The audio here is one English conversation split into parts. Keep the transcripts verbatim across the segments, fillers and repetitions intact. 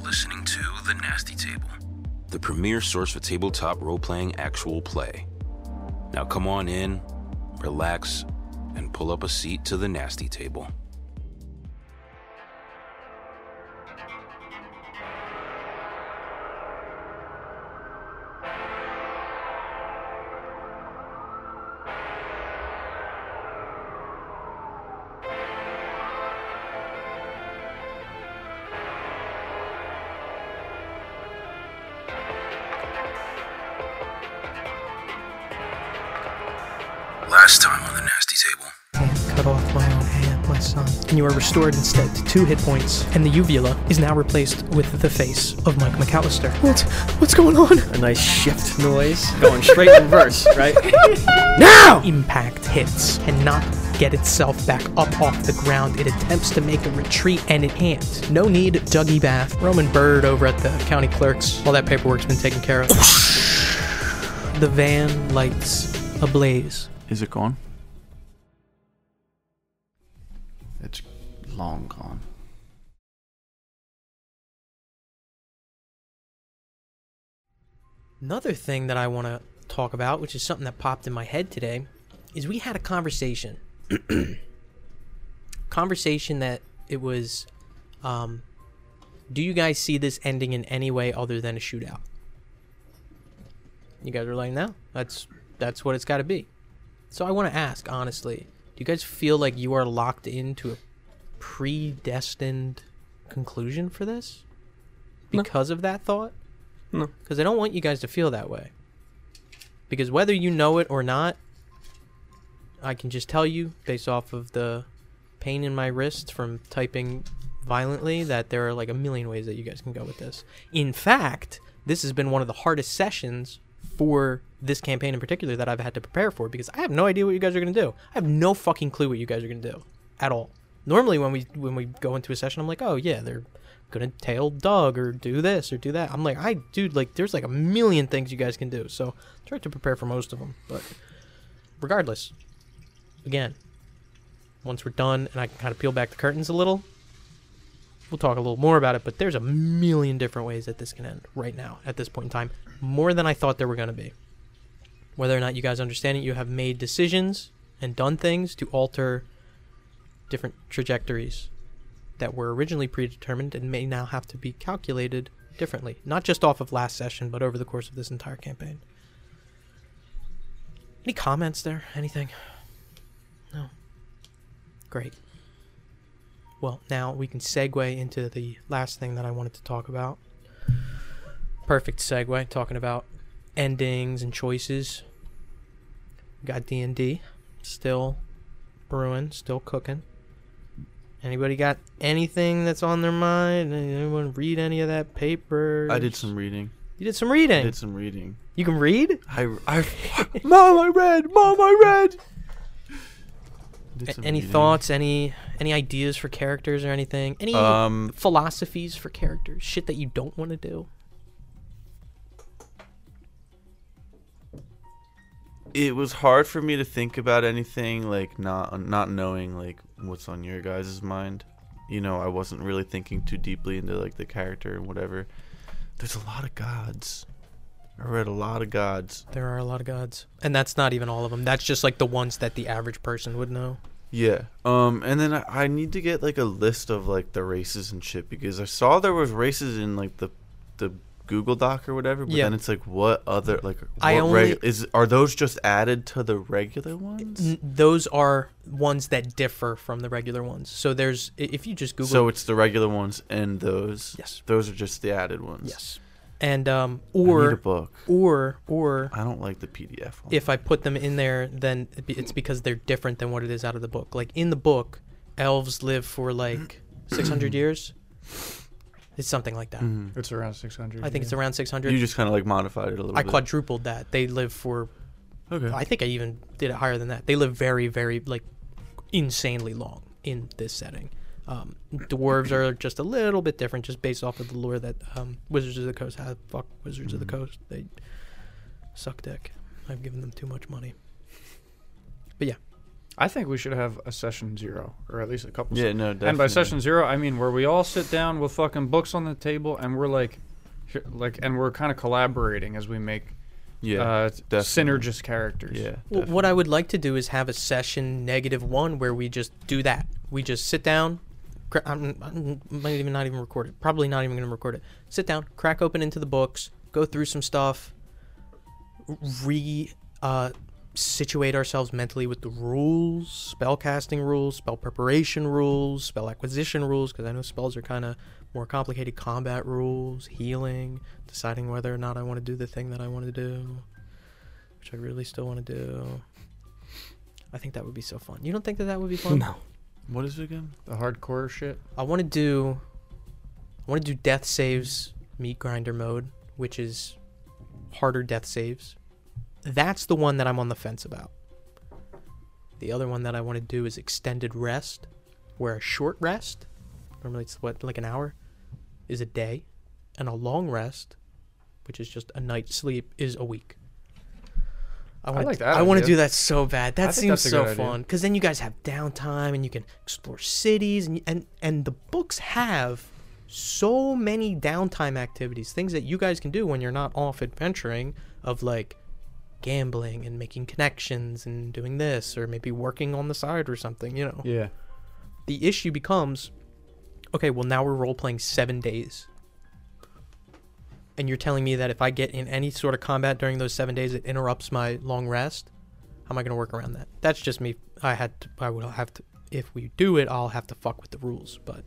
listening to The Nasty Table, the premier source for tabletop role-playing actual play. Now come on in, relax, and pull up a seat to The Nasty Table. Last time on The Nasty Table. Hand cut off my own hand, my son. And you are restored instead to two hit points, and the uvula is now replaced with the face of Mike McAllister. What? What's going on? A nice shift noise going straight in reverse, right? Now! Impact hits, and not get itself back up off the ground. It attempts to make a retreat, and it can't. No need, Dougie Bath. Roman Bird over at the county clerk's. All that paperwork's been taken care of. The van lights ablaze. Is it gone? It's long gone. Another thing that I want to talk about, which is something that popped in my head today, is we had a conversation. Conversation that it was, um, do you guys see this ending in any way other than a shootout? You guys are like, no, that's that's what it's got to be. So I want to ask, honestly, do you guys feel like you are locked into a predestined conclusion for this? Because no. of that thought? No. Because I don't want you guys to feel that way. Because whether you know it or not, I can just tell you, based off of the pain in my wrist from typing violently, that there are like a million ways that you guys can go with this. In fact, this has been one of the hardest sessions for this campaign in particular that I've had to prepare for, because I have no idea what you guys are going to do. I have no fucking clue what you guys are going to do at all. Normally when we when we go into a session, I'm like, oh yeah, they're going to tail Doug or do this or do that. I'm like, I dude, like there's like a million things you guys can do. So try to prepare for most of them. But regardless, again, once we're done and I can kind of peel back the curtains a little, we'll talk a little more about it. But there's a million different ways that this can end right now at this point in time. More than I thought there were going to be. Whether or not you guys understand it, you have made decisions and done things to alter different trajectories that were originally predetermined and may now have to be calculated differently. Not just off of last session, but over the course of this entire campaign. Any comments there? Anything? No. Great. Well, now we can segue into the last thing that I wanted to talk about. Perfect segue, talking about endings and choices. We got D and D still brewing, still cooking. Anybody got anything that's on their mind? Anyone read any of that paper? I did some reading. You did some reading? I did some reading. You can read? I, I Mom, I read! Mom, I read! A- any reading. Thoughts? Any any ideas for characters or anything? Any um, philosophies for characters? Shit that you don't want to do? It was hard for me to think about anything, like, not not knowing, like, what's on your guys' mind. You know, I wasn't really thinking too deeply into, like, the character and whatever. There's a lot of gods. I read a lot of gods. There are a lot of gods. And that's not even all of them. That's just, like, the ones that the average person would know. Yeah. Um, and then I, I need to get, like, a list of, like, the races and shit, because I saw there was races in, like, the the Google Doc or whatever, but yeah. Then it's like, what other, like, what I only, regu- is are those just added to the regular ones? N- those are ones that differ from the regular ones. So there's, if you just Google, so it's the regular ones and those. Yes, those are just the added ones. Yes, and um, or I need a book, or or I don't like the P D F one. If I put them in there, then it's because they're different than what it is out of the book. Like in the book, elves live for like six hundred years. It's something like that. Mm-hmm. It's around six hundred. I think yeah. it's around six hundred. You just kind of like modified it a little I bit. I quadrupled that. They live for, okay. I think I even did it higher than that. They live very, very, like, insanely long in this setting. Um, dwarves are just a little bit different, just based off of the lore that um, Wizards of the Coast have. Fuck Wizards mm-hmm. of the Coast. They suck dick. I've given them too much money. But yeah. I think we should have a session zero, or at least a couple. Yeah, se- no, And by definitely. session zero, I mean where we all sit down with fucking books on the table, and we're like, here- like, and we're kind of collaborating as we make Yeah, uh, definitely. synergist characters. Yeah. Well, what I would like to do is have a session negative one where we just do that. We just sit down. Cra- I'm, I'm might even not even record it. Probably not even going to record it. Sit down, crack open into the books, go through some stuff, re uh, situate ourselves mentally with the rules, spell casting rules, spell preparation rules, spell acquisition rules, because I know spells are kind of more complicated, combat rules, healing, deciding whether or not I want to do the thing that I want to do, which I really still want to do. I think that would be so fun. You don't think that that would be fun? No. What is it again? The hardcore shit. I want to do I want to do death saves meat grinder mode, which is harder death saves. That's the one that I'm on the fence about. The other one that I want to do is extended rest, where a short rest, normally it's what, like an hour, is a day, and a long rest, which is just a night's sleep, is a week. I, wanna, like that I want to idea. do that so bad. That I think seems that's a so good idea. fun because then you guys have downtime and you can explore cities and and and the books have so many downtime activities, things that you guys can do when you're not off adventuring, of like gambling and making connections and doing this, or maybe working on the side or something. You know, Yeah. the issue becomes, okay, well now we're role playing seven days. And you're telling me that if I get in any sort of combat during those seven days, it interrupts my long rest. How am I going to work around that? That's just me. I had to, I would have to, if we do it, I'll have to fuck with the rules. But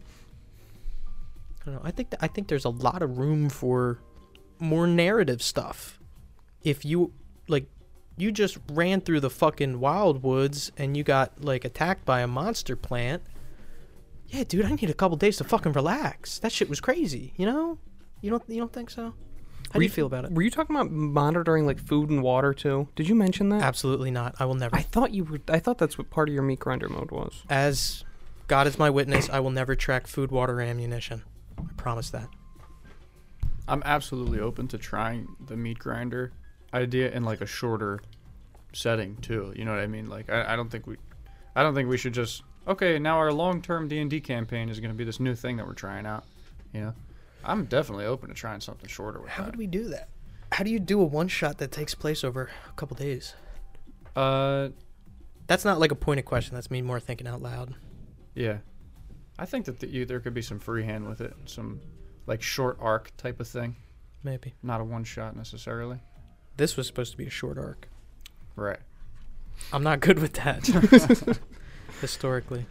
I don't know. I think that, I think there's a lot of room for more narrative stuff. If you like, you just ran through the fucking wild woods and you got like attacked by a monster plant. Yeah, dude, I need a couple days to fucking relax. That shit was crazy. You know? You don't you don't think so? How do you feel about it? Were you talking about monitoring like food and water too? Did you mention that? Absolutely not. I will never. I thought you were. I thought that's what part of your meat grinder mode was. As God is my witness, I will never track food, water, or ammunition. I promise that. I'm absolutely open to trying the meat grinder idea in like a shorter setting too. You know what I mean? Like I, I don't think we, I don't think we should just okay. Now our long-term D and D campaign is going to be this new thing that we're trying out. You know, I'm definitely open to trying something shorter with How that. would we do that? How do you do a one shot that takes place over a couple days? Uh, That's not like a pointed question. That's me more thinking out loud. yeah, I think that the, you, there could be some freehand with it, some like short arc type of thing, Maybe. not a one shot necessarily. This was supposed to be a short arc. Right. I'm not good with that. Historically.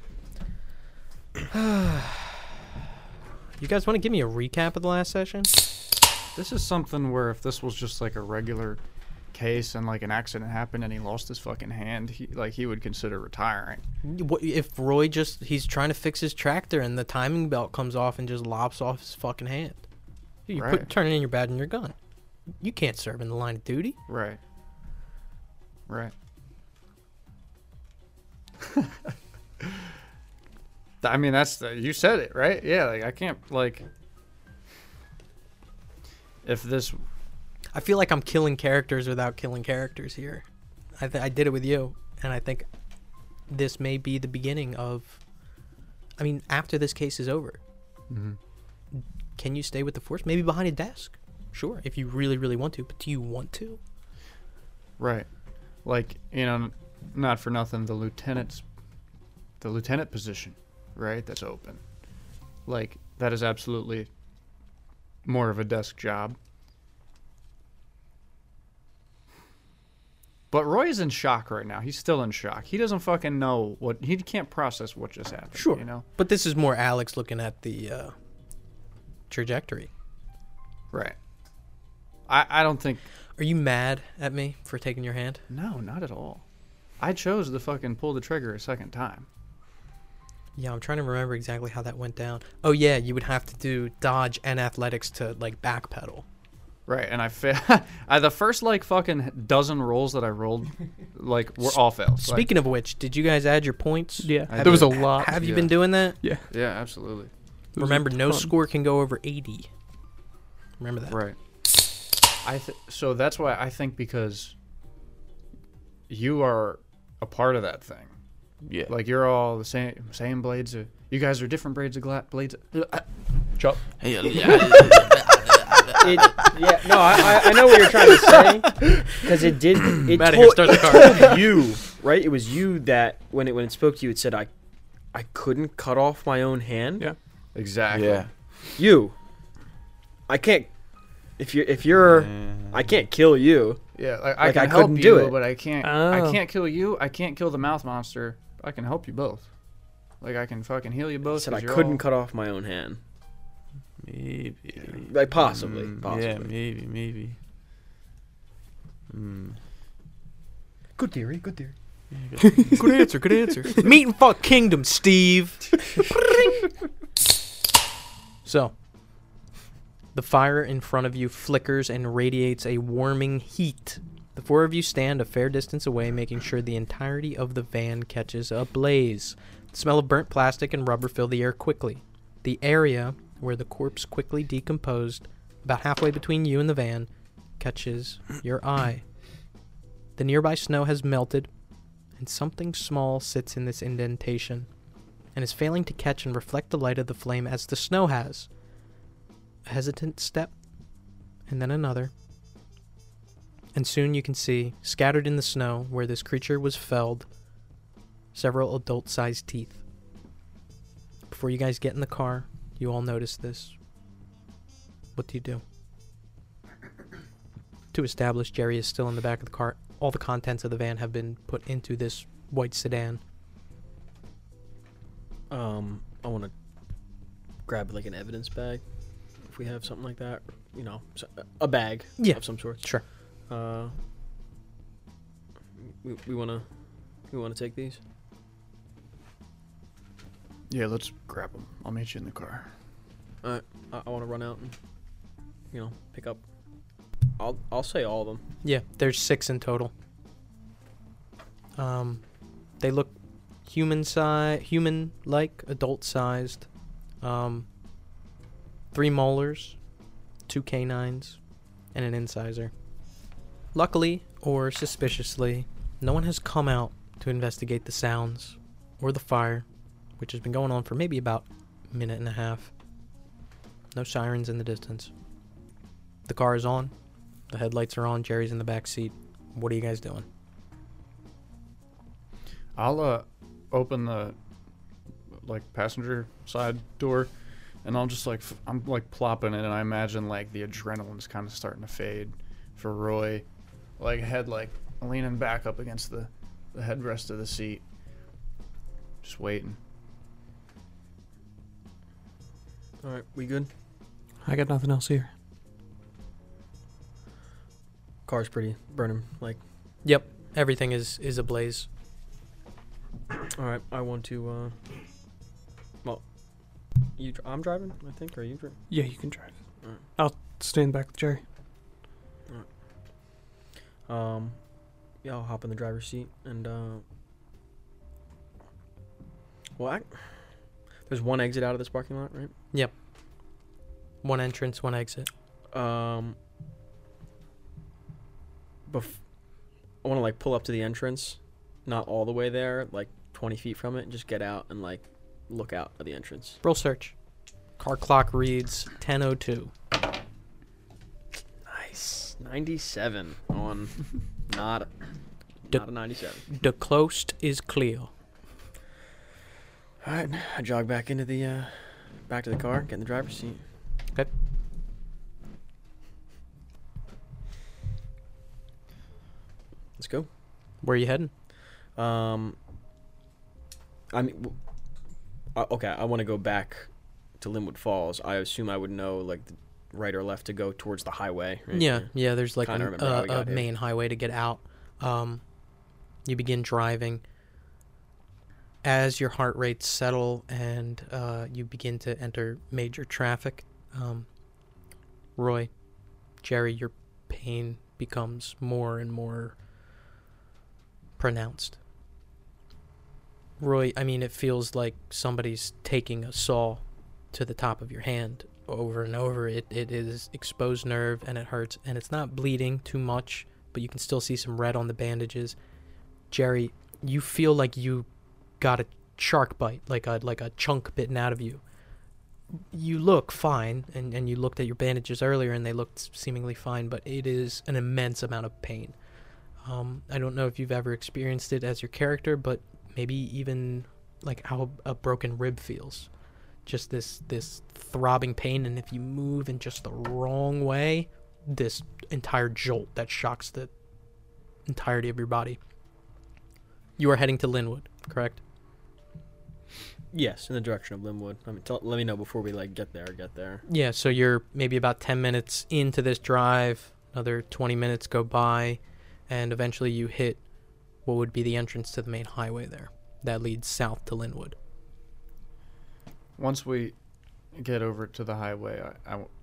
You guys want to give me a recap of the last session? This is something where if this was just like a regular case and like an accident happened and he lost his fucking hand, he like he would consider retiring. What if Roy just he's trying to fix his tractor and the timing belt comes off and just lops off his fucking hand? You Right. put turn it in your badge and you're gone. You can't serve in the line of duty. Right. Right. I mean, that's the, you said it, right? Yeah, like I can't like if this I feel like I'm killing characters without killing characters here. I th- I did it with you, and I think this may be the beginning of. I mean, after this case is over, Mhm. can you stay with the force? Maybe behind a desk, sure, if you really, really want to. But do you want to? right. Like, you know, not for nothing the lieutenant's the lieutenant position, right? That's open. Like that is absolutely more of a desk job. But Roy's in shock right now. He's still in shock. He doesn't fucking know what he can't process what just happened. Sure. You know? But this is more Alex looking at the uh, trajectory. Right. I I don't think Are you mad at me for taking your hand? no, not at all. I chose to fucking pull the trigger a second time. Yeah, I'm trying to remember exactly how that went down. Oh yeah, you would have to do dodge and athletics to like backpedal. Right, and I failed. I the first like fucking dozen rolls that I rolled, like were all fails. Like, Speaking of which, did you guys add your points? Yeah, I there was a did. lot. Have you Yeah. been doing that? Yeah. yeah, absolutely. It was Remember, a no ton. score can go over eighty. Remember that. Right. I th- so that's why I think because you are a part of that thing. Yeah. Like you're all the same same blades of. You guys are different blades of glass. Blades. Of, uh, Chop. Hey, yeah. It, yeah, no, I, I- I know what you're trying to say because it did. It, Outta here, told, start the it car. told you, right? It was you that when it when it spoke to you, it said I, I couldn't cut off my own hand. Yeah. Exactly. Yeah. You, I can't. If you if you're, I can't kill you. Yeah. Like, I Like, can I help couldn't you, do it. but I can't. I Oh. can't kill you. I can't kill the mouth monster. I can help you both. Like I can fucking heal you I both. said I 'cause you're couldn't all- cut off my own hand. Maybe. Like possibly, Mm, possibly. Yeah, maybe, maybe. Mm. Good theory. Good theory. Yeah, good. Good answer, good answer. Meat and fuck kingdom, Steve. So, the fire in front of you flickers and radiates a warming heat. The four of you stand a fair distance away, making sure the entirety of the van catches a blaze. The smell of burnt plastic and rubber fill the air quickly. The area where the corpse quickly decomposed, about halfway between you and the van, catches your eye. The nearby snow has melted, and something small sits in this indentation, and is failing to catch and reflect the light of the flame as the snow has. A hesitant step, and then another. And soon you can see, scattered in the snow where this creature was felled, several adult-sized teeth. Before you guys get in the car, you all notice this. What do you do? To establish Jerry is still in the back of the car. All the contents of the van have been put into this white sedan. Um, I want to grab like an evidence bag, if we have something like that. You know, so- a bag Yeah. of some sort. Sure. Uh, we we wanna we wanna take these. Yeah. Let's grab them. I'll meet you in the car. I, I want to run out and you know pick up. I'll I'll say all of them. Yeah, there's six in total. Um, they look human size, human-like, adult-sized. Um, three molars, two canines, and an incisor. Luckily, or suspiciously, no one has come out to investigate the sounds or the fire, which has been going on for maybe about a minute and a half. No sirens in the distance. The car is on. The headlights are on. Jerry's in the back seat. What are you guys doing? I'll uh open the like passenger side door, and I'll just like f- I'm like plopping it, and I imagine like the adrenaline's kind of starting to fade for Roy, like head like leaning back up against the the headrest of the seat, just waiting. All right, we good? I got nothing else here. Car's pretty burning. Like, Yep, everything is is ablaze. all right, I want to. uh Well, you. Dr- I'm driving, I think, or you driving? Yeah, you can drive. Alright. I'll stand back with Jerry. Um, yeah, I'll hop in the driver's seat and uh. Well, I, there's one exit out of this parking lot, right? One entrance, one exit. Um. Bef- I want to like pull up to the entrance, not all the way there, like twenty feet from it, and just get out and like look out at the entrance. Roll search. Car clock reads ten oh two. Nice, ninety-seven on not D- not a ninety-seven. The coast is clear. All right, I jog back into the uh, back to the car, get in the driver's seat. Okay. Let's go. Where are you heading? Um, I mean, w- uh, okay, I want to go back to Linwood Falls. I assume I would know like the right or left to go towards the highway. Right? Yeah, yeah. There's like Kinda a, remember how we a, got a here. main highway to get out. Um, you begin driving. As your heart rates settle and uh, you begin to enter major traffic, um, Roy, Jerry, your pain becomes more and more pronounced. Roy, I mean, it feels like somebody's taking a saw to the top of your hand over and over. It it is exposed nerve and it hurts, and it's not bleeding too much, but you can still see some red on the bandages. Jerry, you feel like you got a shark bite, like a like a chunk bitten out of you. You look fine, and, and you looked at your bandages earlier, and they looked seemingly fine, but it is an immense amount of pain. Um, I don't know if you've ever experienced it as your character, but maybe even like how a broken rib feels. Just this this throbbing pain, and if you move in just the wrong way, this entire jolt that shocks the entirety of your body. You are heading to Linwood, correct? Yes, in the direction of Linwood. I mean, tell, let me know before we like get there. Get there. Yeah, so you're maybe about ten minutes into this drive. Another twenty minutes go by, and eventually you hit what would be the entrance to the main highway there that leads south to Linwood. Once we get over to the highway, I, I w-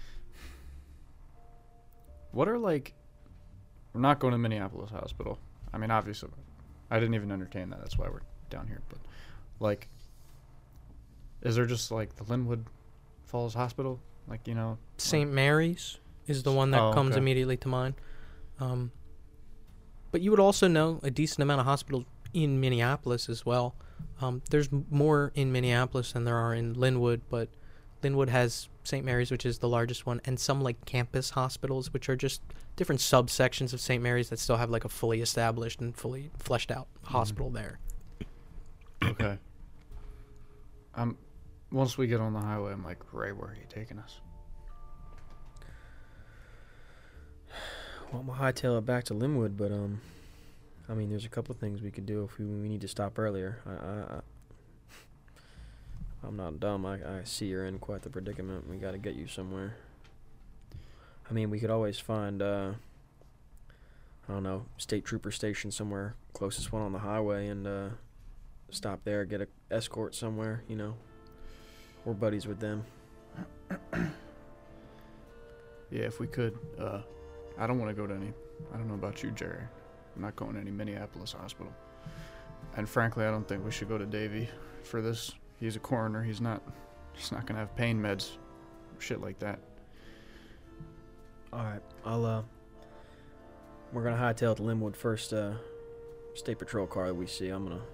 what are like? We're not going to Minneapolis Hospital. I mean, obviously, I didn't even entertain that. That's why we're down here. But like, is there just like the Linwood Falls Hospital? Like, you know, Saint Mary's is the one that Oh, comes okay. immediately to mind. Um, but you would also know a decent amount of hospitals in Minneapolis as well. Um, there's m- more in Minneapolis than there are in Linwood, but Linwood has Saint Mary's, which is the largest one, and some like campus hospitals, which are just different subsections of Saint Mary's that still have like a fully established and fully fleshed out hospital there. Okay. Um, once we get on the highway, I'm like, Ray, where are you taking us? Well, I'm gonna hightail it back to Linwood, but um, I mean, there's a couple things we could do if we, we need to stop earlier. I, I, I I'm not dumb. I, I see you're in quite the predicament. We got to get you somewhere. I mean, we could always find, uh, I don't know, state trooper station somewhere, closest one on the highway, and uh, stop there, get a escort somewhere. You know, we're buddies with them. Yeah, if we could. Uh, I don't want to go to any. I don't know about you, Jerry. I'm not going to any Minneapolis hospital. And frankly, I don't think we should go to Davy for this. He's a coroner. He's not. He's not gonna have pain meds, shit like that. All right, I'll uh, we're gonna hightail to Linwood first. Uh, state patrol car that we see. I'm gonna,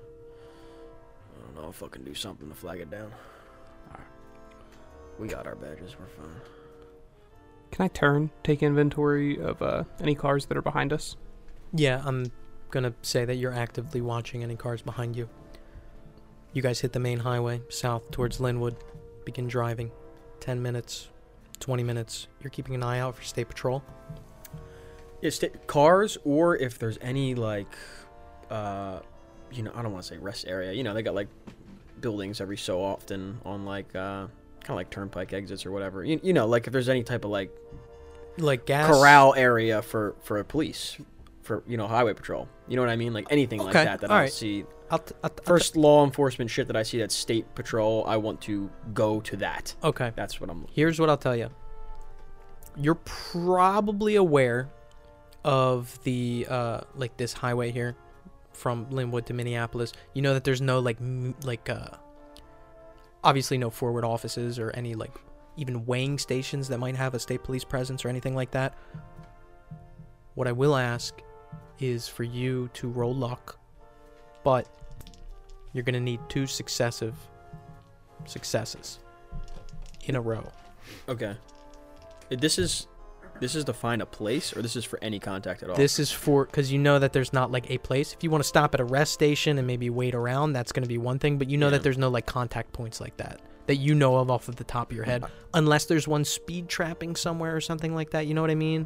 I don't know if I can do something to flag it down. All right. We got our badges. We're fine. Can I turn, take inventory of uh, any cars that are behind us? Yeah, I'm gonna say that you're actively watching any cars behind you. You guys hit the main highway south towards Linwood, begin driving. ten minutes, twenty minutes. You're keeping an eye out for state patrol. Yeah, sta- cars, or if there's any like, uh, you know, I don't want to say rest area. You know, they got like buildings every so often on like uh, kind of like turnpike exits or whatever. You, you know, like if there's any type of like Like gas. corral area for for police, for you know highway patrol. You know what I mean? Like anything like Okay, that that all I right. see. I'll t- I'll t- I'll First law enforcement shit that I see that's state patrol, I want to go to that. t- okay. That's what I'm. Here's what I'll tell you. You're probably aware of the uh, like this highway here from Linwood to Minneapolis. You know that there's no like m- like uh, obviously no forward offices or any like even weighing stations that might have a state police presence or anything like that. What I will ask is for you to roll luck, but you're gonna need two successive successes in a row. Okay. This is this is to find a place, or this is for any contact at all. This is for, because you know that there's not like a place. If you want to stop at a rest station and maybe wait around, that's going to be one thing. But you know Yeah. that there's no like contact points like that that you know of off of the top of your head, unless there's one speed trapping somewhere or something like that. You know what I mean?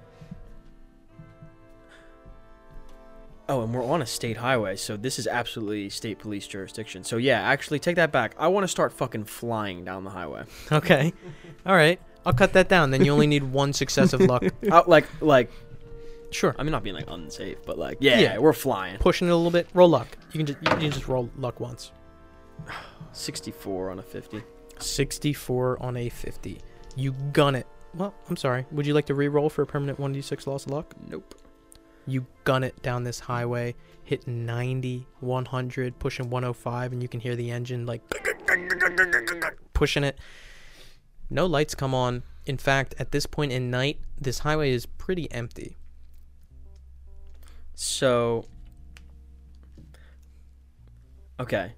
Oh, and we're on a state highway, so this is absolutely state police jurisdiction. So yeah, actually, take that back. I want to start fucking flying down the highway. Okay. All right. I'll cut that down. Then you only need one successive luck. Out like like. Sure. I mean, not being like unsafe, but like yeah, Yeah. we're flying. Pushing it a little bit. Roll luck. You can just you can just roll luck once. sixty-four on a fifty. sixty-four on a fifty. You gun it. Well, I'm sorry. Would you like to re-roll for a permanent one d six loss of luck? Nope. You gun it down this highway, hit ninety, one hundred, pushing one oh five, and you can hear the engine like pushing it. No lights come on. In fact, at this point in night, this highway is pretty empty. So Okay.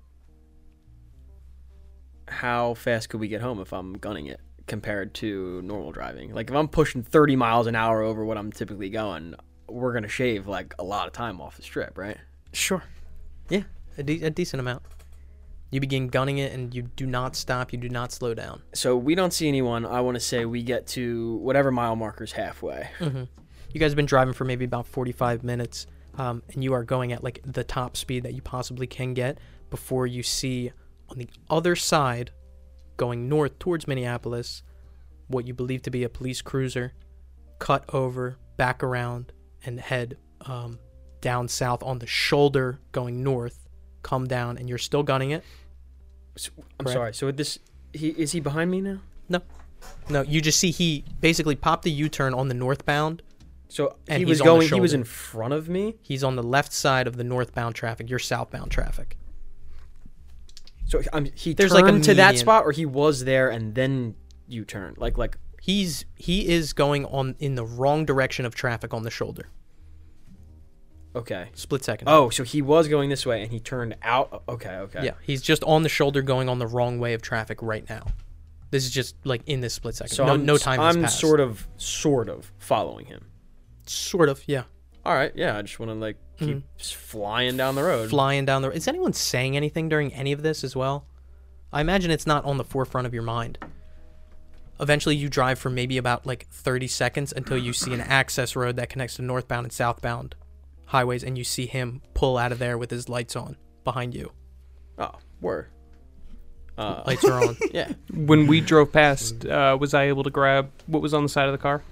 How fast could we get home if I'm gunning it compared to normal driving? Like, if I'm pushing thirty miles an hour over what I'm typically going, we're going to shave, like, a lot of time off the strip, right? Sure. Yeah, a, de- a decent amount. You begin gunning it, and you do not stop. You do not slow down. So we don't see anyone. I want to say we get to whatever mile marker's halfway. Mm-hmm. You guys have been driving for maybe about forty-five minutes, um, and you are going at, like, the top speed that you possibly can get before you see on the other side, going north towards Minneapolis, what you believe to be a police cruiser, cut over, back around, and head um, down south on the shoulder going north, come down, and you're still gunning it. So, I'm Correct. sorry. So with this, he is he behind me now? No, you just see he basically popped the U-turn on the northbound. So And he he's was on the going. He was shoulder. in front of me. He's on the left side of the northbound traffic. You're southbound traffic. So um, he There's turned like a to that median. spot, or he was there and then you turned. Like like He's he is going on in the wrong direction of traffic on the shoulder. okay. Split second. Oh, so he was going this way and he turned out. Okay, okay. Yeah, he's just on the shoulder going on the wrong way of traffic right now. This is just like in this split second. So no, I'm, no time has I'm passed. sort of, sort of following him. Sort of, yeah. All right, yeah. I just want to like keep Mhm. just flying down the road. Flying down the road. Is anyone saying anything during any of this as well? I imagine it's not on the forefront of your mind. Eventually, you drive for maybe about like thirty seconds until you see an access road that connects to northbound and southbound highways, and you see him pull out of there with his lights on behind you. Oh, word. Uh, Lights are on. yeah. When we drove past, uh, was I able to grab what was on the side of the car?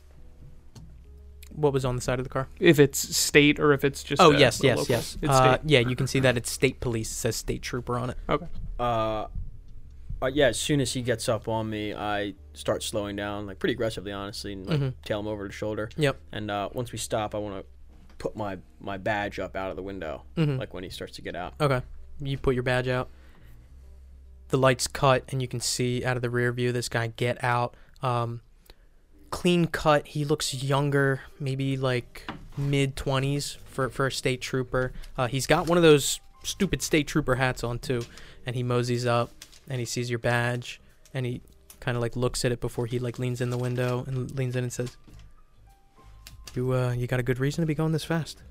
What was on the side of the car? If it's state or if it's just Oh, uh, yes, the yes, local. yes. It's Uh, state. yeah, you can see that it's state police. It says state trooper on it. Okay. Uh, uh, yeah. As soon as he gets up on me, I start slowing down, like pretty aggressively, honestly, and like Mhm. tail him over the shoulder. Yep. And uh, once we stop, I want to put my my badge up out of the window, Mhm. like when he starts to get out. Okay. You put your badge out. The lights cut, and you can see out of the rear view this guy get out. Um, clean cut. He looks younger, maybe like mid twenties for, for a state trooper. Uh, he's got one of those stupid state trooper hats on, too. And he moseys up, and he sees your badge, and he kind of like looks at it before he like leans in the window and leans in and says, You, uh, you got a good reason to be going this fast?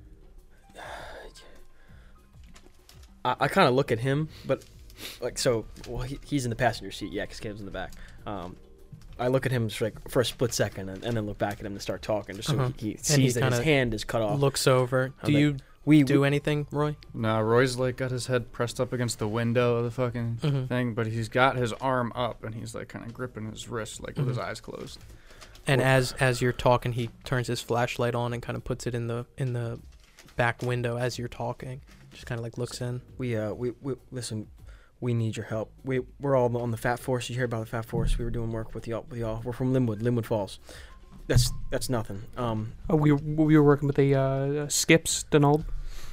I, I kind of look at him, but like so, well, he, he's in the passenger seat, yeah, because Caleb's in the back. Um, I look at him just like for a split second, and, and then look back at him to start talking, just so Uh-huh. he, he he sees that his kinda hand is cut off. Looks over. I'm Do like, you we do we- anything, Roy? Nah, Roy's like got his head pressed up against the window of the fucking Mhm. thing, but he's got his arm up and he's like kind of gripping his wrist, like with his Mhm. eyes closed. And as as you're talking, he turns his flashlight on and kind of puts it in the in the back window as you're talking. Just kind of like looks in. we uh we, we listen. We need your help. We we're all on the Fat Force. You hear about the Fat Force? We were doing work with y'all. With y'all. We're from Linwood, Linwood Falls. That's that's nothing. Um, Oh, we were, we were working with the uh, Skips, Donald.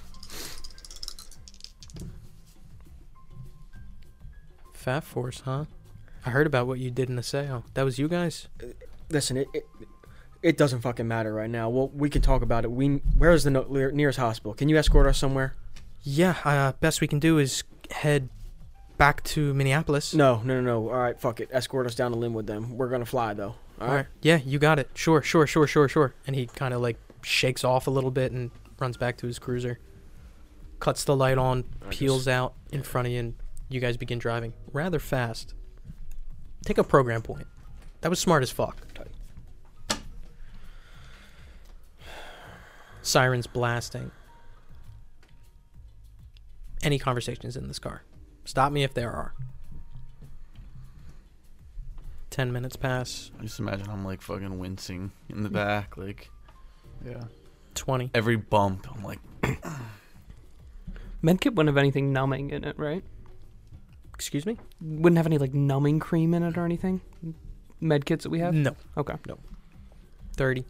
Fat Force, huh? I heard about what you did in the sale. That was you guys? listen, it, it it doesn't fucking matter right now. Well, we can talk about it. We where's the no, nearest hospital? Can you escort us somewhere? Yeah. Uh, best we can do is head back to Minneapolis. No, no, no, no. All right, fuck it. Escort us down to Linwood then. We're gonna fly though. All right. Yeah, you got it. Sure, sure, sure, sure, sure. And he kind of like shakes off a little bit and runs back to his cruiser. Cuts the light on, I peels just- out in front of you, and you guys begin driving rather fast. Take a program point. That was smart as fuck. Sirens blasting. Any conversations in this car? Stop me if there are. Ten minutes pass. I just imagine I'm like fucking wincing in the back, like Yeah. Twenty. every bump. I'm like, Medkit wouldn't have anything numbing in it, right? Excuse me? Wouldn't have any like numbing cream in it or anything. Medkits that we have. No. Okay. Thirty.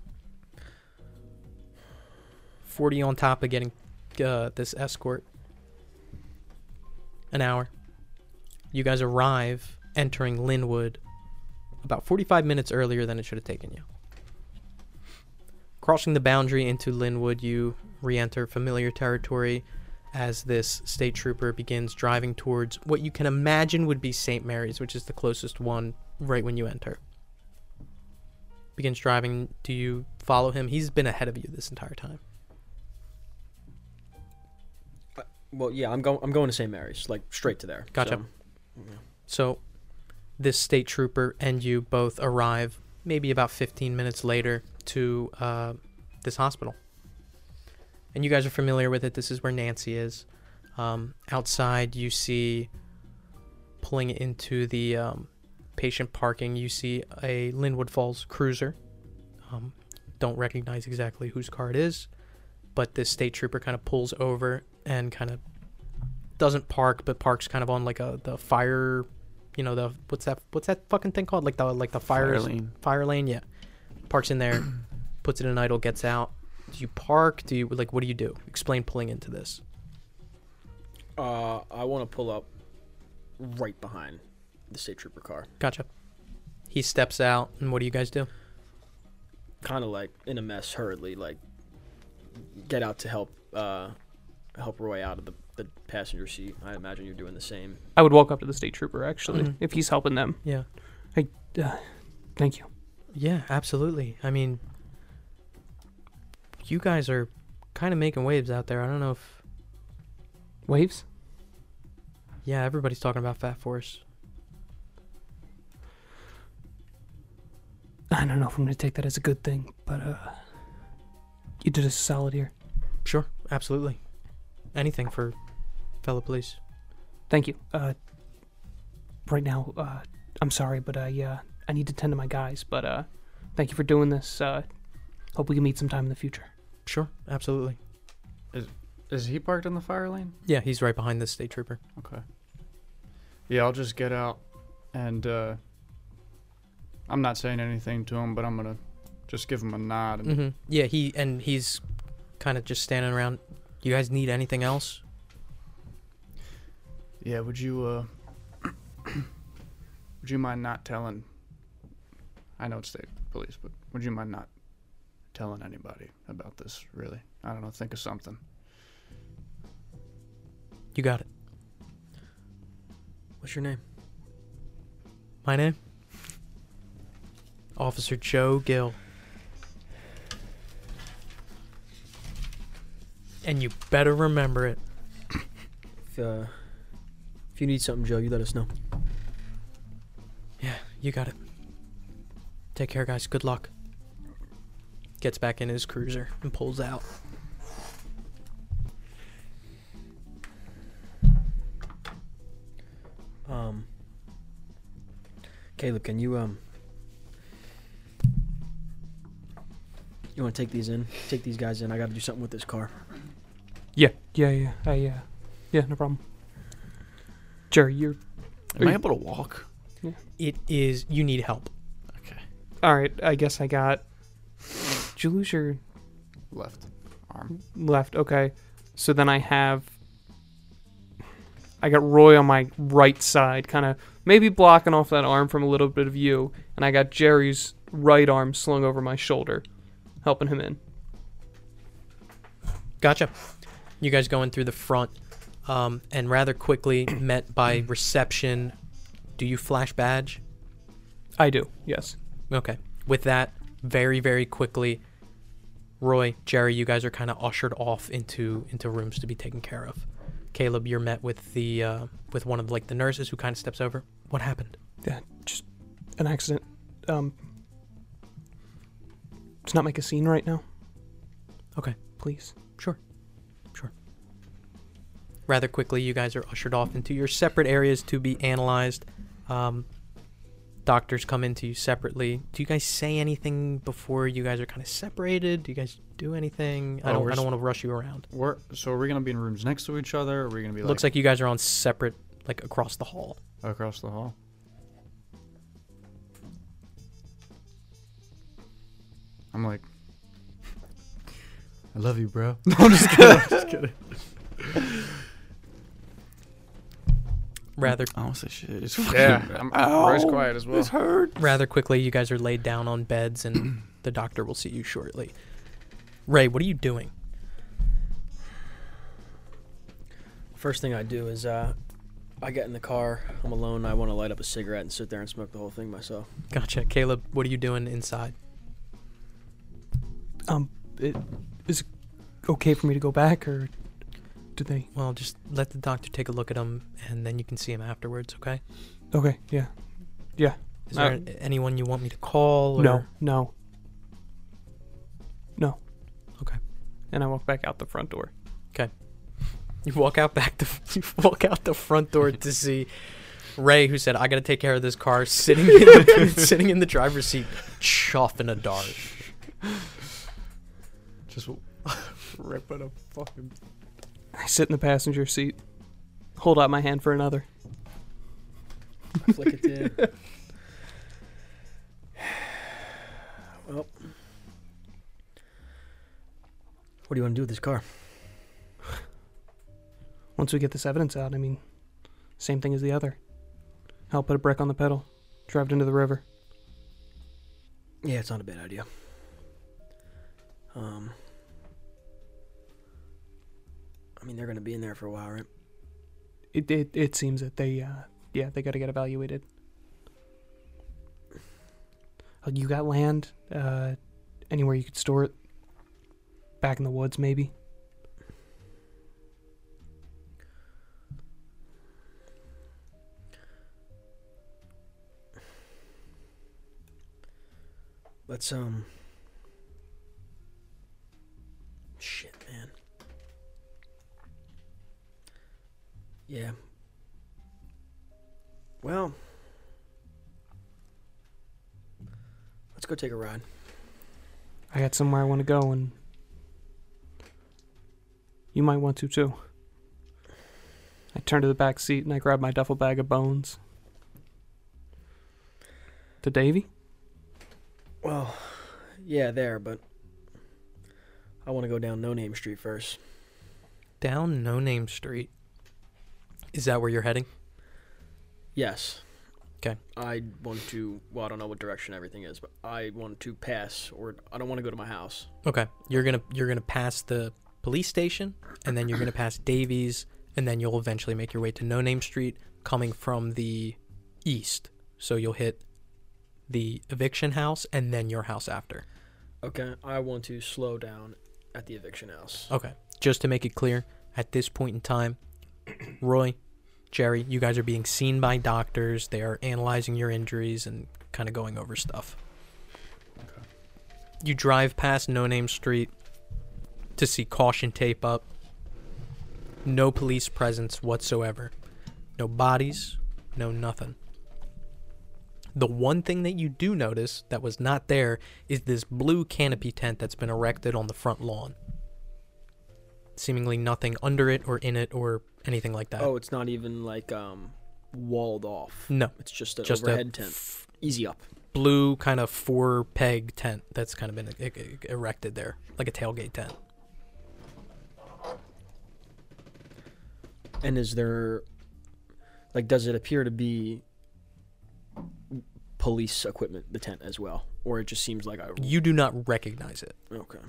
Forty on top of getting uh, this escort. An hour. You guys arrive entering Linwood about forty-five minutes earlier than it should have taken you. Crossing the boundary into Linwood, you re-enter familiar territory as this state trooper begins driving towards what you can imagine would be Saint Mary's, which is the closest one right when you enter. Begins driving. Do you follow him? He's been ahead of you this entire time. Well, yeah, I'm going. I'm going to Saint Mary's, like straight to there. Gotcha. So, yeah. So, this state trooper and you both arrive maybe about fifteen minutes later to uh, this hospital. And you guys are familiar with it. This is where Nancy is. Um, outside, you see, pulling into the um, patient parking, you see a Linwood Falls cruiser. Um, don't recognize exactly whose car it is, but this state trooper kind of pulls over and kind of doesn't park, but parks kind of on like a the fire, you know, the what's that what's that fucking thing called? Like the like the fire, Fire lane. Fire lane, yeah. Parks in there, puts it in idle, gets out. Do you park? Do you like what do you do? Explain pulling into this. Uh, I want to pull up right behind the state trooper car. Gotcha. He steps out, and what do you guys do? Kind of like in a mess, hurriedly, like get out to help uh, help Roy out of the, the passenger seat. I imagine you're doing the same. I would walk up to the state trooper, actually, Mhm. if he's helping them. Yeah. Hey, uh, thank you. Yeah, absolutely. I mean, you guys are kind of making waves out there. I don't know if... Waves? Yeah, everybody's talking about Fat Force. I don't know if I'm going to take that as a good thing, but uh, you did us a solid here. Sure, absolutely. Anything for fellow police. Thank you. Uh, right now, uh, I'm sorry, but I uh, I need to tend to my guys. But uh, thank you for doing this. Uh, hope we can meet sometime in the future. Sure, absolutely. Is he parked in the fire lane? Yeah, he's right behind this state trooper. Okay. Yeah, I'll just get out and uh, I'm not saying anything to him, but I'm gonna just give him a nod. And Mm-hmm. Yeah, he and he's kind of just standing around. You guys need anything else? Yeah, would you uh, would you mind not telling? I know it's state police, but would you mind not telling anybody about this? Really, I don't know. Think of something. You got it. What's your name? My name? Officer Joe Gill. And you better remember it. If uh, if you need something, Joe, you let us know. Yeah, you got it. Take care, guys. Good luck. Gets back in his cruiser and pulls out. Um, Caleb, can you um, you want to take these in? Take these guys in. I got to do something with this car. Yeah, yeah, yeah. I, uh, yeah, no problem. Jerry, you're... Am I able to walk? It is... You need help. Okay. All right, I guess I got... Did you lose your Left arm. left? Okay. So then I have... I got Roy on my right side, kind of maybe blocking off that arm from a little bit of you, and I got Jerry's right arm slung over my shoulder, helping him in. Gotcha. You guys go in through the front, um, and rather quickly met by reception. Do you flash badge? I do, yes. Okay. With that, very, very quickly, Roy, Jerry, you guys are kind of ushered off into into rooms to be taken care of. Caleb, you're met with the uh, with one of like the nurses who kind of steps over. What happened? Yeah, just an accident. Um, let's not make a scene right now. Okay. Please. Sure. Sure. Rather quickly, you guys are ushered off into your separate areas to be analyzed. Um, doctors come into you separately. Do you guys say anything before you guys are kind of separated? Do you guys do anything? I Oh, don't. we're I don't s- want to rush you around. We're, so are we gonna be in rooms next to each other? Or are we gonna be like Looks like you guys are on separate, like across the hall. across the hall? I'm like, I love you, bro. No, I'm just kidding. I'm just kidding. Rather, I don't say shit. It's Yeah, fucking- I'm Ow, Roy's quiet as well. This hurt. rather quickly, you guys are laid down on beds, and the doctor will see you shortly. Ray, what are you doing? First thing I do is uh, I get in the car. I'm alone. I want to light up a cigarette and sit there and smoke the whole thing myself. Gotcha. Caleb, what are you doing inside? Um, it, is it okay for me to go back, or do they? Well, just let the doctor take a look at him, and then you can see him afterwards, okay? Okay, yeah. Yeah. Is there Uh, anyone you want me to call? Or? No, no. No. Okay. And I walk back out the front door. You walk out back the you walk out the front door to see Ray, who said, "I got to take care of this car," sitting in the, sitting in the driver's seat, chuffing a dart. Just ripping a fucking. I sit in the passenger seat, hold out my hand for another. I flick it to you. Well, what do you want to do with this car? Once we get this evidence out, I mean, same thing as the other. I'll put a brick on the pedal, drive it into the river. Yeah, it's not a bad idea. Um, I mean, they're going to be in there for a while, right? It it, it seems that they, uh, yeah, they got to get evaluated. Uh, you got land? Uh, anywhere you could store it? Back in the woods, maybe? Let's, um... Shit, man. Yeah. Well... Let's go take a ride. I got somewhere I want to go, and you might want to, too. I turn to the back seat, and I grab my duffel bag of bones. To Davy? Well, yeah, there, but I want to go down No Name Street first. Down No Name Street. Is that where you're heading? Yes. Okay. I want to, well, I don't know what direction everything is, but I want to pass, or I don't want to go to my house. Okay. You're gonna you're gonna pass the police station, and then you're gonna pass Davies, and then you'll eventually make your way to No Name Street, coming from the east. So you'll hit the eviction house, and then your house after. Okay, I want to slow down at the eviction house. Okay. Just to make it clear, at this point in time, Roy, Jerry, you guys are being seen by doctors. They are analyzing your injuries and kind of going over stuff. Okay. You drive past No Name Street to see caution tape up. No police presence whatsoever. No bodies, no nothing. The one thing that you do notice that was not there is this blue canopy tent that's been erected on the front lawn. Seemingly nothing under it or in it or anything like that. Oh, it's not even like um walled off. No. It's just an Just a overhead tent. Easy up. Blue kind of four peg tent that's kind of been e- e- erected there, like a tailgate tent. And is there, like, does it appear to be police equipment, the tent as well? Or it just seems like I... You do not recognize it, Okay.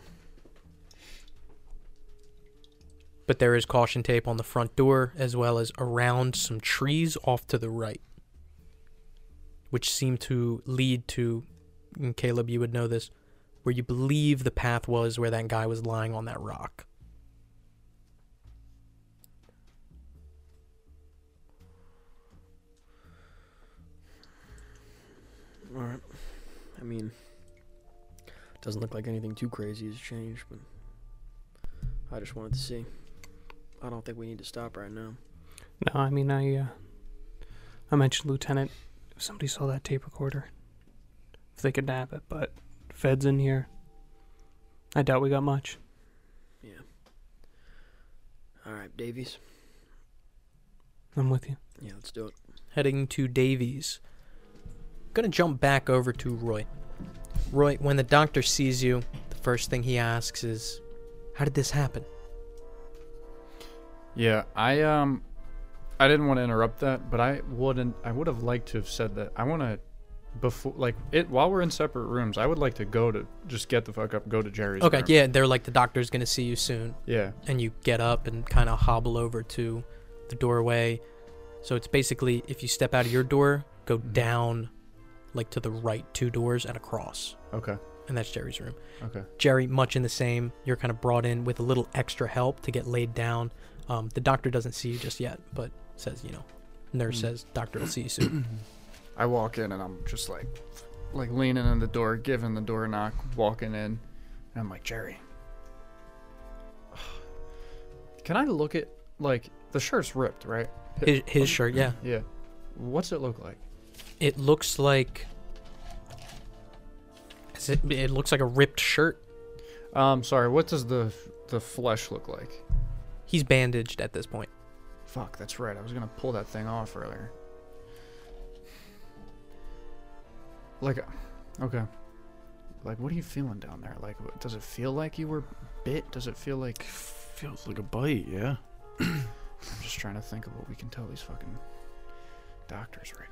but there is caution tape on the front door as well as around some trees off to the right, which seem to lead to, and Caleb, you would know this, where you believe the path was where that guy was lying on that rock. All right. I mean, doesn't look like anything too crazy has changed, but I just wanted to see. I don't think we need to stop right now. No, I mean, I, uh, I mentioned Lieutenant, if somebody saw that tape recorder, if they could nab it, but Fed's in here. I doubt we got much. Yeah. All right, Davies. I'm with you. Yeah, let's do it. Heading to Davies. Gonna jump back over to Roy. Roy, when the doctor sees you, the first thing he asks is, how did this happen? Yeah, I um, I didn't want to interrupt that, but I wouldn't. I would have liked to have said that. I want to, before like it while we're in separate rooms. I would like to go to just get the fuck up, go to Jerry's. Okay, room. yeah, they're like, the doctor's gonna see you soon. Yeah. And you get up and kind of hobble over to the doorway. So it's basically, if you step out of your door, go down, like to the right two doors and across. Okay. And that's Jerry's room. Okay. Jerry, much in the same. You're kind of brought in with a little extra help to get laid down. Um, the doctor doesn't see you just yet, but says, you know, nurse Mm. says, doctor will see you soon. I walk in and I'm just like, like leaning in the door, giving the door a knock, walking in, and I'm like, Jerry, can I look at, like, the shirt's ripped, right? His, his shirt, yeah. Yeah. What's it look like? It looks like... Is it, it looks like a ripped shirt. Um, sorry. What does the the flesh look like? He's bandaged at this point. Fuck, that's right. I was gonna pull that thing off earlier. Like, okay. Like, what are you feeling down there? Like, what- does it feel like you were bit? Does it feel like? Feels like a bite, yeah. I'm just trying to think of what we can tell these fucking doctors right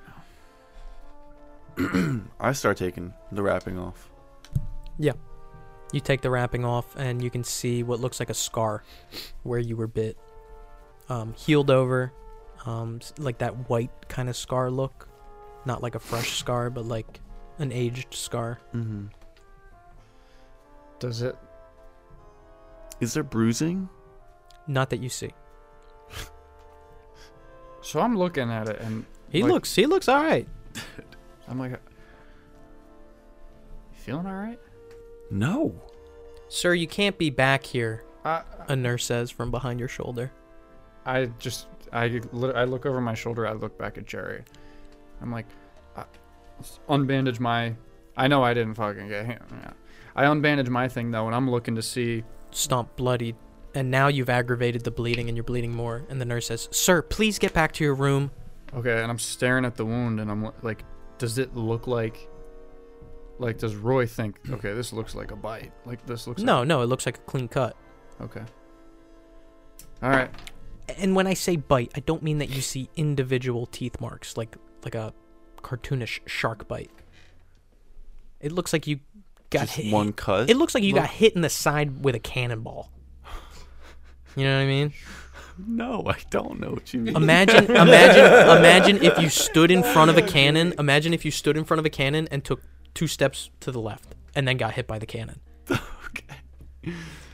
now. I start taking the wrapping off. You take the wrapping off, and you can see what looks like a scar where you were bit. Um, healed over, um, s- like that white kind of scar look. Not like a fresh scar, but like an aged scar. Mm-hmm. Does it? Is there bruising? Not that you see. So I'm looking at it and He Like- looks. He looks all right. I'm like, you feeling all right? No. Sir, you can't be back here. I A nurse says from behind your shoulder. I just I li- I look over my shoulder. I look back at Jerry. I'm like, I unbandage my. I know I didn't fucking get him. Yeah. I unbandage my thing though, and I'm looking to see. Stomp bloodied, and now you've aggravated the bleeding, and you're bleeding more. And the nurse says, "Sir, please get back to your room." Okay, and I'm staring at the wound, and I'm li- like, does it look like? Like, does Roy think? Okay, this looks like a bite. Like this looks. No, no, it looks like a clean cut. Like, okay. All right. And when I say bite, I don't mean that you see individual teeth marks, like like a cartoonish shark bite. It looks like you got Just hit. one cut? It looks like you Look- got hit in the side with a cannonball. You know what I mean? No, I don't know what you mean. Imagine, imagine, imagine if you stood in front of a cannon. Imagine if you stood in front of a cannon and took two steps to the left, and then got hit by the cannon. Okay.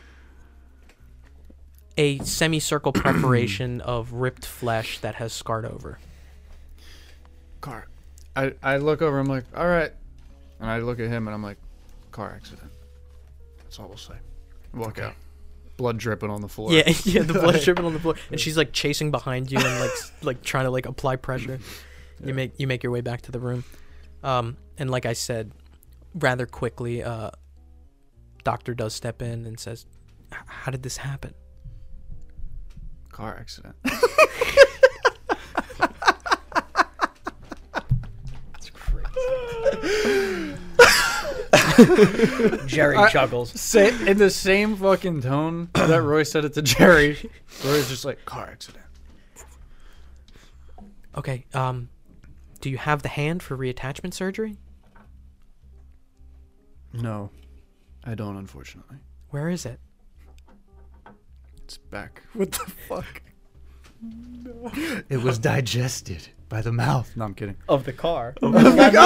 A semicircle preparation of ripped flesh that has scarred over. Car. I I look over. I'm like, all right, and I look at him, and I'm like, car accident. That's all we'll say. Walk out. Blood dripping on the floor. Yeah, yeah, the blood dripping on the floor, and she's like chasing behind you and like s- like trying to like apply pressure. You make you make your way back to the room, um, and like I said, rather quickly, uh, doctor does step in and says, "H- "How did this happen?" Car accident. Jerry I- chuckles. Say in the same fucking tone that Roy said it to Jerry. Roy's just like, car accident. Okay, um, do you have the hand for reattachment surgery? No, I don't. Unfortunately, Where is it? it's back. What the fuck? It was digested by the mouth. No, I'm kidding. Of the car. It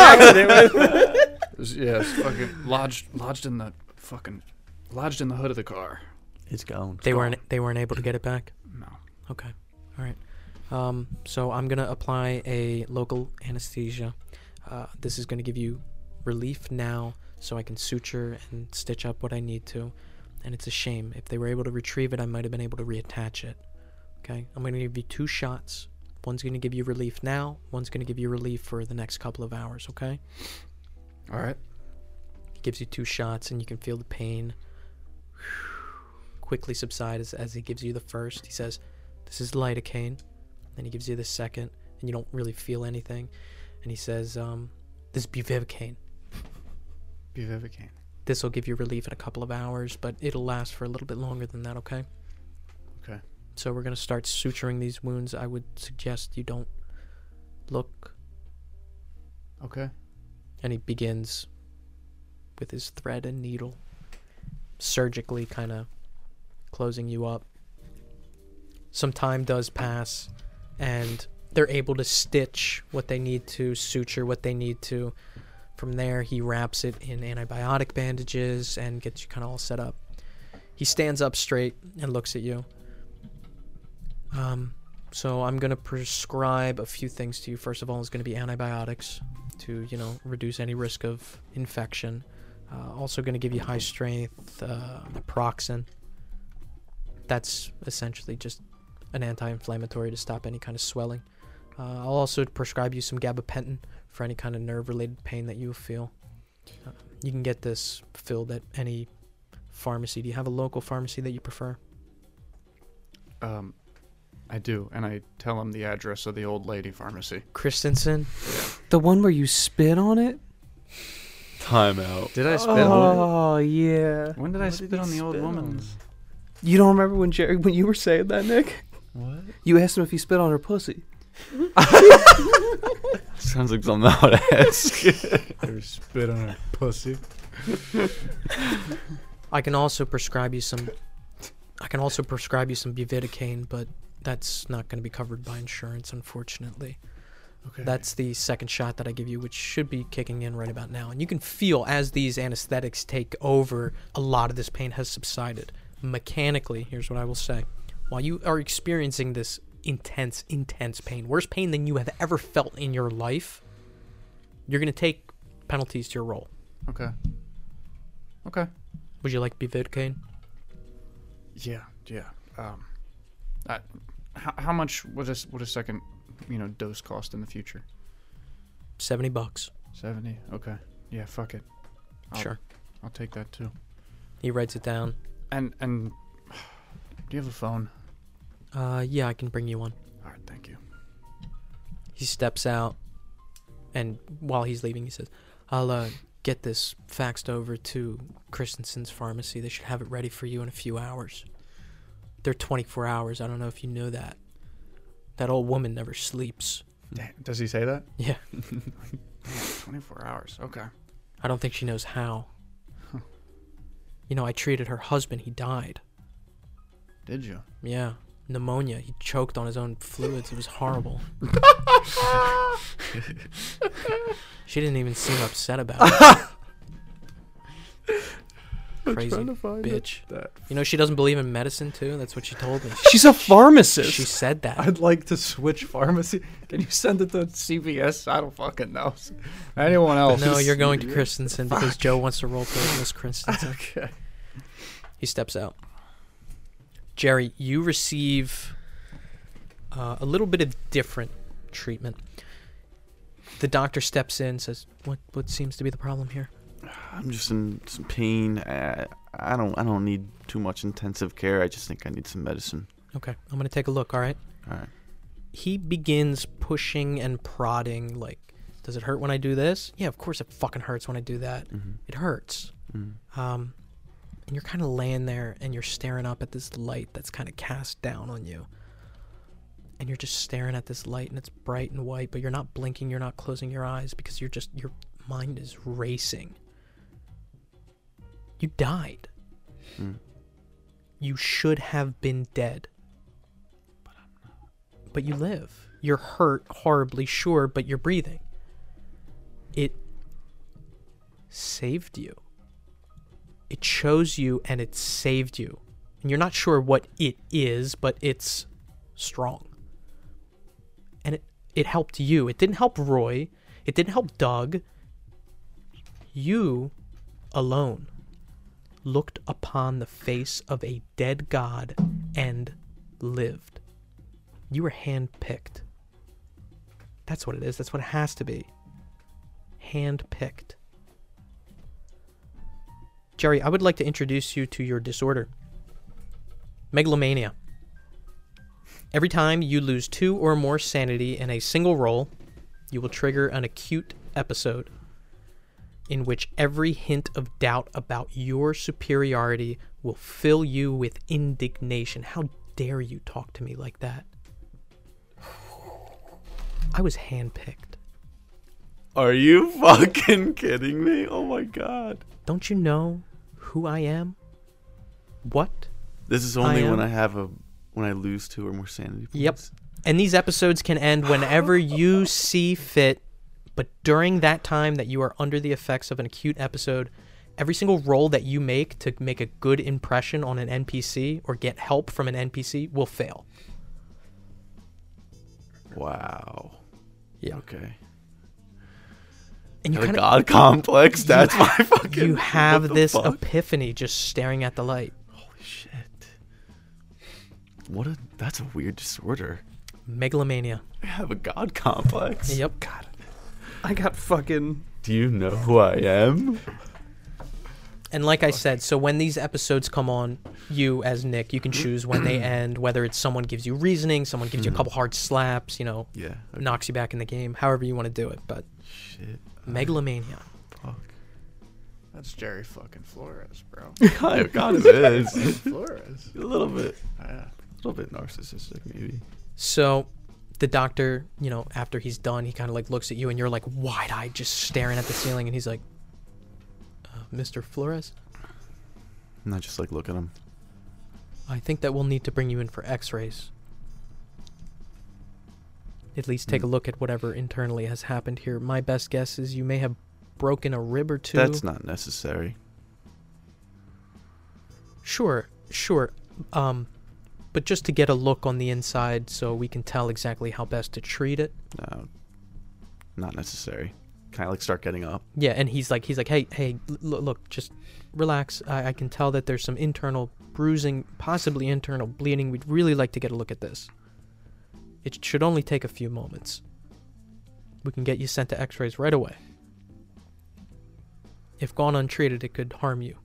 was- yeah, it's fucking lodged, lodged in the fucking, lodged in the hood of the car. It's gone. They weren't they weren't able to get it back. No. Okay, all right. Um, so I'm gonna apply a local anesthesia. Uh, this is gonna give you relief now, so I can suture and stitch up what I need to. And it's a shame. If they were able to retrieve it, I might have been able to reattach it. Okay, I'm gonna give you two shots. One's gonna give you relief now. One's gonna give you relief for the next couple of hours. Okay. All right. He gives you two shots, and you can feel the pain quickly subside as, as he gives you the first. He says, "This is lidocaine." Then he gives you the second, and you don't really feel anything. And he says, um, "This is bupivacaine. Bupivacaine. This will give you relief in a couple of hours, but it'll last for a little bit longer than that, okay?" Okay. So we're going to start suturing these wounds. I would suggest you don't look. Okay. And he begins with his thread and needle, surgically kind of closing you up. Some time does pass, and they're able to stitch what they need to, suture what they need to. From there, he wraps it in antibiotic bandages and gets you kind of all set up. He stands up straight and looks at you. Um, so I'm going to prescribe a few things to you. First of all, it's going to be antibiotics to, you know, reduce any risk of infection. Uh, also going to give you high strength uh, naproxen. That's essentially just an anti-inflammatory to stop any kind of swelling. Uh, I'll also prescribe you some gabapentin for any kind of nerve-related pain that you feel. Uh, you can get this filled at any pharmacy. Do you have a local pharmacy that you prefer? Um, I do, and I tell him the address of the old lady pharmacy. Christensen? The one where you spit on it? Time out. Did I spit on it? Oh, yeah. When did I What spit did he on the old spit on? woman's? You don't remember when Jerry, when you were saying that, Nick? What? You asked him if he spit on her pussy. Sounds like something I would ask. They spit on her pussy. I can also prescribe you some... I can also prescribe you some bupivacaine, but that's not going to be covered by insurance, unfortunately. Okay. That's the second shot that I give you, which should be kicking in right about now. And you can feel as these anesthetics take over, a lot of this pain has subsided. Mechanically, here's what I will say. While you are experiencing this intense, intense pain, worse pain than you have ever felt in your life, you're going to take penalties to your roll. Okay. Okay. Would you like bupivacaine? Yeah, yeah. Um, I, how, how much would a, would a second, you know, dose cost in the future? seventy bucks. seventy? Okay. Yeah, fuck it. I'll, Sure. I'll take that too. He writes it down. And, and, do you have a phone? Uh, yeah, I can bring you one. All right, thank you. He steps out, and while he's leaving, he says, I'll, uh, get this faxed over to Christensen's pharmacy. They should have it ready for you in a few hours. They're twenty-four hours. I don't know if you know that. That old woman never sleeps. Damn, does he say that? Yeah. twenty-four hours. Okay. I don't think she knows how. You know, I treated her husband. He died. Did you? Yeah. Pneumonia. He choked on his own fluids. It was horrible. She didn't even seem upset about it. Crazy bitch. That. You know, she doesn't believe in medicine, too. That's what she told me. She's a pharmacist. She said that. I'd like to switch pharmacy. Can you send it to C V S? I don't fucking know. Anyone else? No, you're going to Christensen because Joe wants to roleplay with Miss Christensen. Okay. He steps out. Jerry, you receive uh, a little bit of different treatment. The doctor steps in, says, "What? What seems to be the problem here?" I'm just in some pain. I, I don't. I don't need too much intensive care. I just think I need some medicine. Okay, I'm gonna take a look. All right. All right. He begins pushing and prodding. Like, does it hurt when I do this? Yeah, of course it fucking hurts when I do that. Mm-hmm. It hurts. Mm-hmm. Um, and you're kind of laying there and you're staring up at this light that's kind of cast down on you. And you're just staring at this light and it's bright and white, but you're not blinking, you're not closing your eyes because you're just, your mind is racing. You died. Mm. You should have been dead. But I'm not. But you live. You're hurt horribly, sure, but you're breathing. It saved you. It chose you and it saved you. And you're not sure what it is, but it's strong. And it, it helped you. It didn't help Roy. It didn't help Doug. You alone looked upon the face of a dead god and lived. You were handpicked. That's what it is. That's what it has to be. Handpicked. Jerry, I would like to introduce you to your disorder. Megalomania. Every time you lose two or more sanity in a single roll, you will trigger an acute episode in which every hint of doubt about your superiority will fill you with indignation. How dare you talk to me like that? I was handpicked. Are you fucking kidding me? Oh my god. Don't you know who I am? What? This is only I when am- I have a when I lose two or more sanity points. Yep. And these episodes can end whenever you see fit. But during that time that you are under the effects of an acute episode, every single roll that you make to make a good impression on an N P C or get help from an N P C will fail. Wow. Yeah. Okay. And you Got a kind of god complex. That's my fucking. you have what the this fuck? epiphany just staring at the light. Holy shit. What a. That's a weird disorder. Megalomania. I have a god complex. Yep. God. I got fucking. Do you know who I am? And like I said, so when these episodes come on, you as Nick, you can choose when they end, whether it's someone gives you reasoning, someone gives you a couple hard slaps, you know, Yeah. knocks you back in the game, however you want to do it. But Shit. Megalomania. Fuck. That's Jerry fucking Flores, bro. I kind of is. Flores. A little bit. Yeah. A little bit narcissistic, maybe. So the doctor, you know, after he's done, he kind of like looks at you and you're like wide-eyed just staring at the ceiling and he's like, uh, Mister Flores, And I just like look at him. I think that we'll need to bring you in for x-rays. At least take a look at whatever internally has happened here. My best guess is you may have broken a rib or two. That's not necessary. Sure, sure. Um, but just to get a look on the inside so we can tell exactly how best to treat it. No. Not necessary. Can I like start getting up? Yeah, and he's like, he's like, hey, hey, l- look, just relax. I-, I can tell that there's some internal bruising, possibly internal bleeding. We'd really like to get a look at this. It should only take a few moments. We can get you sent to x-rays right away. If gone untreated, it could harm you.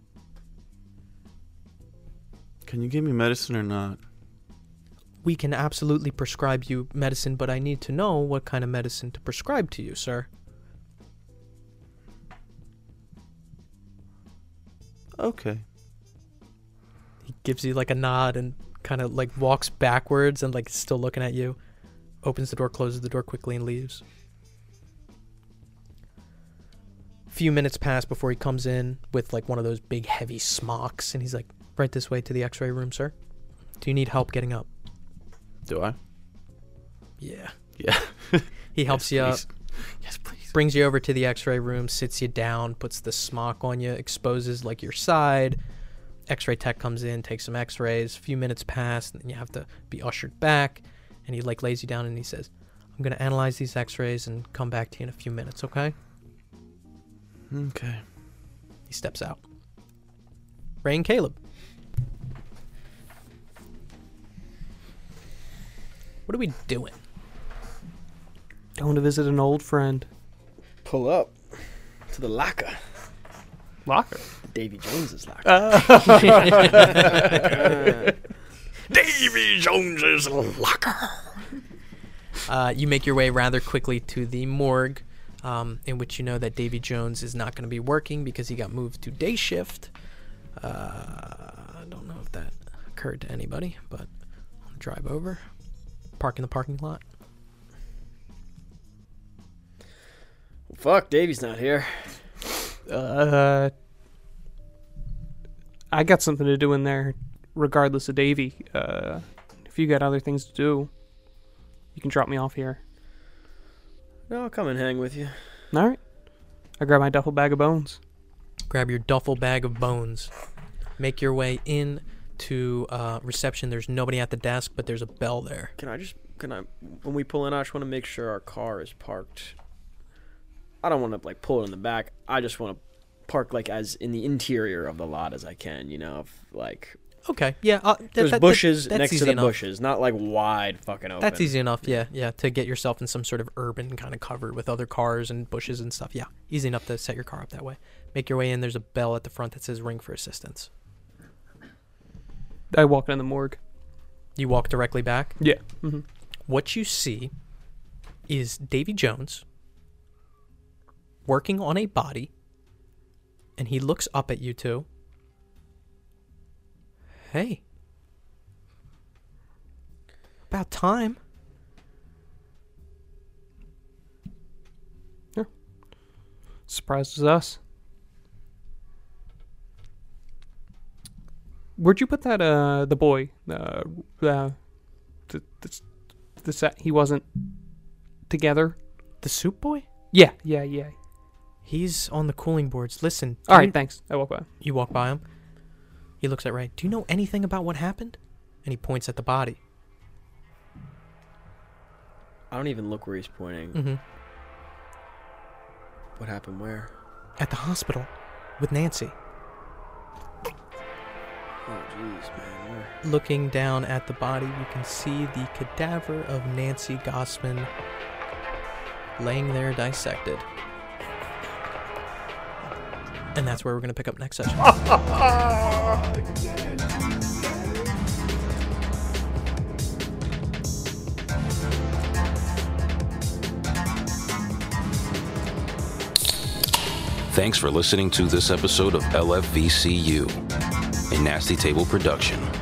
Can you give me medicine or not? We can absolutely prescribe you medicine, but I need to know what kind of medicine to prescribe to you, sir. Okay. He gives you like a nod and kind of like walks backwards and like still looking at you. Opens the door, closes the door quickly, and leaves. Few minutes pass before he comes in with like one of those big heavy smocks, and he's like, right this way to the x-ray room, sir. Do you need help getting up? Do I? Yeah. Yeah. He helps Yes, you up, please. Yes, please. brings you over to the x-ray room, sits you down, puts the smock on you, exposes like your side. X-ray tech comes in, takes some x-rays. A few minutes pass, and then you have to be ushered back. And he like lays you down and he says, I'm going to analyze these x-rays and come back to you in a few minutes, okay? Okay. He steps out. Ray and Caleb. What are we doing? Going to visit an old friend. Pull up to the locker. Locker. Davy Jones's locker. Davy Jones's locker. Uh, you make your way rather quickly to the morgue, um, in which you know that Davy Jones is not going to be working because he got moved to day shift. Uh, I don't know if that occurred to anybody, but I'll drive over, park in the parking lot. Fuck, Davy's not here. Uh, I got something to do in there, regardless of Davy. Uh, if you got other things to do, you can drop me off here. No, I'll come and hang with you. All right. I grab my duffel bag of bones. Grab your duffel bag of bones. Make your way in to uh, reception. There's nobody at the desk, but there's a bell there. Can I just, can I, when we pull in, I just want to make sure our car is parked. I don't want to, like, pull it in the back. I just want to park, like, as in the interior of the lot as I can, you know, if, like, Okay, yeah. Uh, that, there's that- bushes that- that's next to easy the enough. bushes, not, like, wide fucking open. That's easy enough, yeah, yeah, to get yourself in some sort of urban kind of cover with other cars and bushes and stuff. Yeah, easy enough to set your car up that way. Make your way in. There's a bell at the front that says ring for assistance. I walk in the morgue. You walk directly back. Yeah. Mm-hmm. What you see is Davy Jones working on a body, and he looks up at you two. Hey. About time. Surprised as us. Where'd you put that, uh, the boy? Uh, uh, th- th- the set. He wasn't together. The soup boy? Yeah, yeah, yeah. He's on the cooling boards. Listen. do All right, you- thanks. I walk by. You walk by him. He looks at Ray. Do you know anything about what happened? And he points at the body. I don't even look where he's pointing. Mm-hmm. What happened where? At the hospital with Nancy. Oh, jeez, man. Where? Looking down at the body, you can see the cadaver of Nancy Gossman laying there dissected. And that's where we're going to pick up next session. Thanks for listening to this episode of L F V C U, a Nasty Table production.